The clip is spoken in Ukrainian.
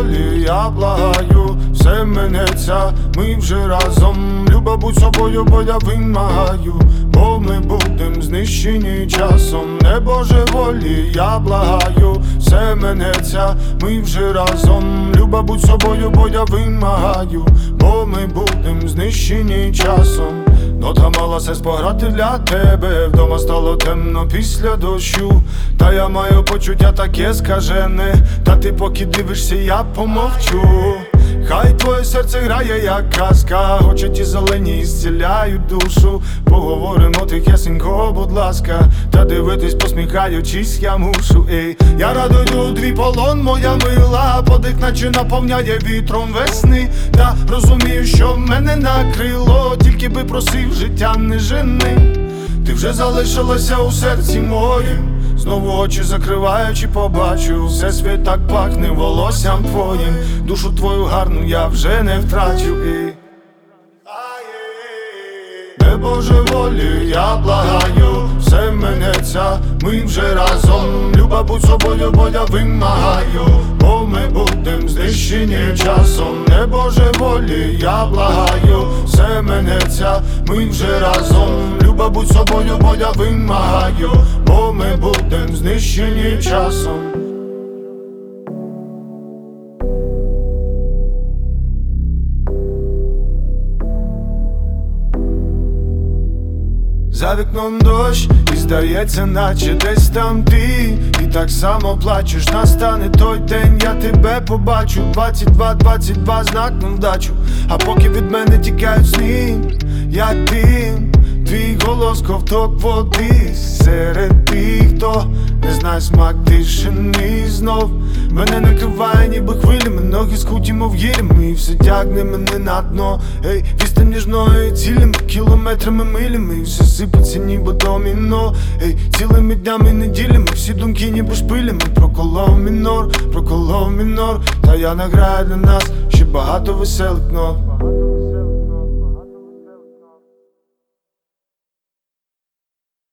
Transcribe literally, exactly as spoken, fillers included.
волі, я благаю, все минеться, ми вже разом. Люба, будь собою, бо я вимагаю, бо ми будем знищені часом. Не Боже волі, я благаю, все минеться, ми вже разом. Люба, будь собою, бо я вимагаю, бо ми будем знищені часом. Нота мала сесть пограти для тебе, вдома стало темно після дощу. Та я маю почуття таке скажене, та ти поки дивишся, я помовчу. Хай твоє серце грає, як казка, очі ті зелені зціляють душу. Поговоримо тихесенько, будь ласка, та дивитись посміхаючись я мушу. Ей, я радую твій полон, моя мила, подих наче наповняє вітром весни. Та розумію, що в мене накрило, тільки би просив, життя не жени. Ти вже залишилася у серці моїм, знову очі закриваючи, побачу, все світ так пахне волоссям твоїм. Душу твою гарну я вже не втрачу. І не Боже волі, я благаю, все минеться, ми вже разом. Люба, будь собою, бо я вимагаю, бо ми будем знищені часом. Не Боже волі, я благаю, все минеться, ми вже разом. Люба, будь собою, бо я вимагаю, бо ми будем знищені часом. За вікном дощ, і здається, наче десь там ти. І так само плачеш, настане той день, я тебе побачу. Двадцять два, двадцять два, знак на вдачу. А поки від мене тікають сни, як дим, твій голос ковток води. Серед тих, хто не знає смак тишини знов. Мене накриває ніби хвилями, ноги скуті, мов гірями, і все тягне мене на дно. Ей, відстань ніжної цілями, кілометрами, милями, і все сипеться ніби доміно. Ей, цілими днями, неділями, всі думки ніби шпилями. Проколов мінор, проколов мінор, та я награю для нас ще багато веселих нот.